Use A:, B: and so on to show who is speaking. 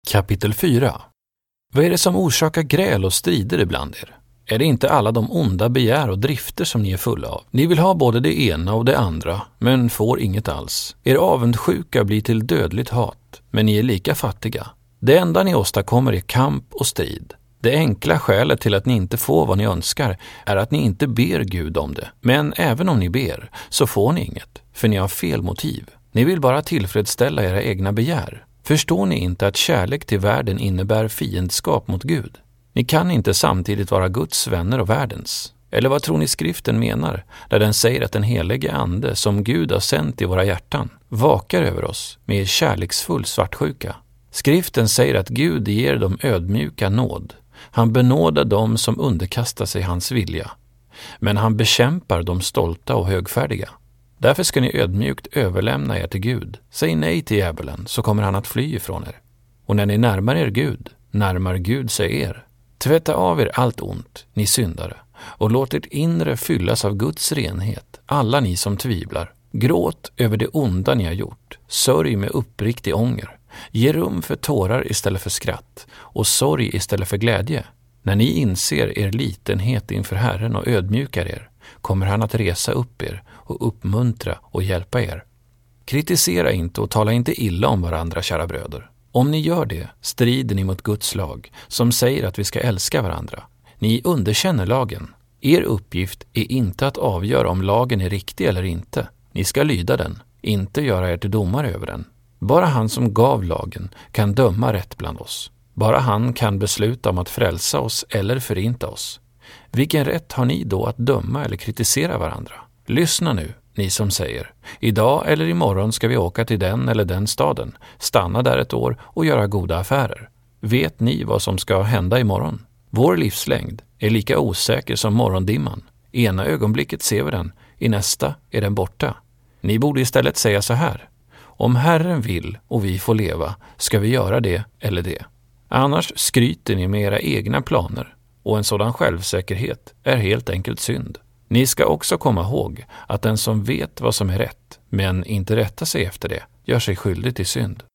A: Kapitel 4. Vad är det som orsakar gräl och strider ibland er? Är det inte alla de onda begär och drifter som ni är fulla av? Ni vill ha både det ena och det andra, men får inget alls. Er avundsjuka blir till dödligt hat, men ni är lika fattiga. Det enda ni åstadkommer är kamp och strid. Det enkla skälet till att ni inte får vad ni önskar är att ni inte ber Gud om det. Men även om ni ber så får ni inget, för ni har fel motiv. Ni vill bara tillfredsställa era egna begär. Förstår ni inte att kärlek till världen innebär fiendskap mot Gud? Ni kan inte samtidigt vara Guds vänner och världens. Eller vad tror ni skriften menar, där den säger att den helige ande som Gud har sänt i våra hjärtan vakar över oss med kärleksfull svartsjuka? Skriften säger att Gud ger dem ödmjuka nåd. Han benådar dem som underkastar sig hans vilja. Men han bekämpar de stolta och högfärdiga. Därför ska ni ödmjukt överlämna er till Gud. Säg nej till djävulen, så kommer han att fly ifrån er. Och när ni närmar er Gud, närmar Gud sig er. Tvätta av er allt ont, ni syndare, och låt ert inre fyllas av Guds renhet, alla ni som tvivlar. Gråt över det onda ni har gjort, sörj med uppriktig ånger. Ge rum för tårar istället för skratt, och sorg istället för glädje. När ni inser er litenhet inför Herren och ödmjukar er, kommer han att resa upp er och uppmuntra och hjälpa er. Kritisera inte och tala inte illa om varandra, kära bröder. Om ni gör det strider ni mot Guds lag, som säger att vi ska älska varandra. Ni underkänner lagen. Er uppgift är inte att avgöra om lagen är riktig eller inte. Ni ska lyda den, inte göra er till domare över den. Bara han som gav lagen kan döma rätt bland oss. Bara han kan besluta om att frälsa oss eller förinta oss. Vilken rätt har ni då att döma eller kritisera varandra? Lyssna nu, ni som säger, idag eller imorgon ska vi åka till den eller den staden, stanna där ett år och göra goda affärer. Vet ni vad som ska hända imorgon? Vår livslängd är lika osäker som morgondimman. Ena ögonblicket ser vi den, i nästa är den borta. Ni borde istället säga så här: om Herren vill och vi får leva, ska vi göra det eller det. Annars skryter ni med era egna planer, och en sådan självsäkerhet är helt enkelt synd. Ni ska också komma ihåg att den som vet vad som är rätt, men inte rättar sig efter det, gör sig skyldig till synd.